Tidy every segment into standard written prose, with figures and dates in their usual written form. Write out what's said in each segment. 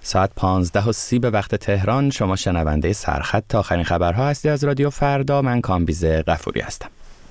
ساعت 15:30 به وقت تهران. شما شنونده سرخط تا آخرین خبرها هستی از رادیو فردا. من کامبیز غفوری هستم.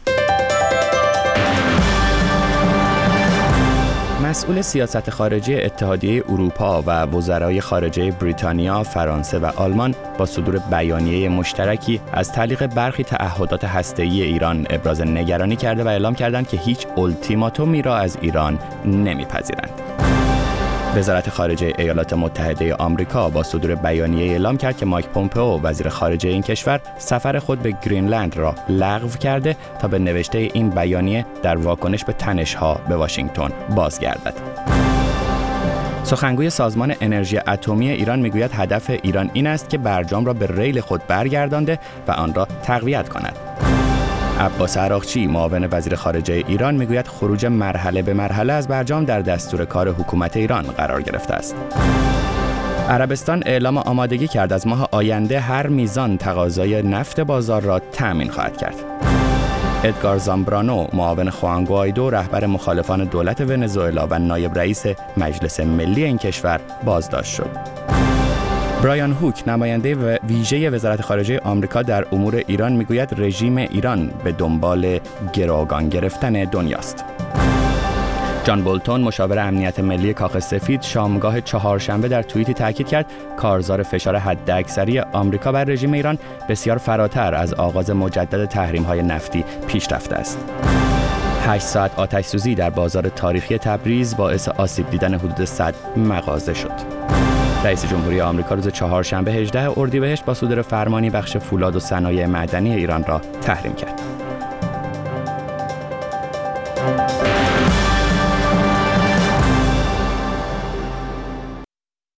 مسئول سیاست خارجی اتحادیه اروپا و وزرای خارجه بریتانیا، فرانسه و آلمان با صدور بیانیه مشترکی از تعلیق برخی تعهدات هسته‌ای ایران ابراز نگرانی کرده و اعلام کردند که هیچ اولتیماتومی را از ایران نمی‌پذیرند. وزارت خارجه ایالات متحده آمریکا با صدور بیانیه اعلام کرد که مایک پومپئو وزیر خارجه این کشور سفر خود به گرینلند را لغو کرده تا به نوشته این بیانیه در واکنش به تنش‌ها به واشنگتن بازگردد. سخنگوی سازمان انرژی اتمی ایران میگوید هدف ایران این است که برجام را به ریل خود برگردانده و آن را تقویت کند. عباس عراقچی معاون وزیر خارجه ایران میگوید خروج مرحله به مرحله از برجام در دستور کار حکومت ایران قرار گرفته است. عربستان اعلام آمادگی کرد از ماه آینده هر میزان تقاضای نفت بازار را تأمین خواهد کرد. ادگار زامبرانو معاون خوان گوایدو رهبر مخالفان دولت ونزوئلا و نایب رئیس مجلس ملی این کشور بازداشت شد. برایان هوک نماینده ویژه وزارت خارجه آمریکا در امور ایران میگوید رژیم ایران به دنبال گروگان گرفتن دنیاست. جان بولتون مشاور امنیت ملی کاخ سفید شامگاه چهارشنبه در توییتی تاکید کرد کارزار فشار حداکثری آمریکا بر رژیم ایران بسیار فراتر از آغاز مجدد تحریم‌های نفتی پیش رفته است. 8 ساعت آتش‌سوزی در بازار تاریخی تبریز باعث آسیب دیدن حدود 100 مغازه شد. رئیس جمهوری آمریکا روز چهارشنبه 18 اردیبهشت با صدور فرمانی بخش فولاد و صنایع معدنی ایران را تحریم کرد.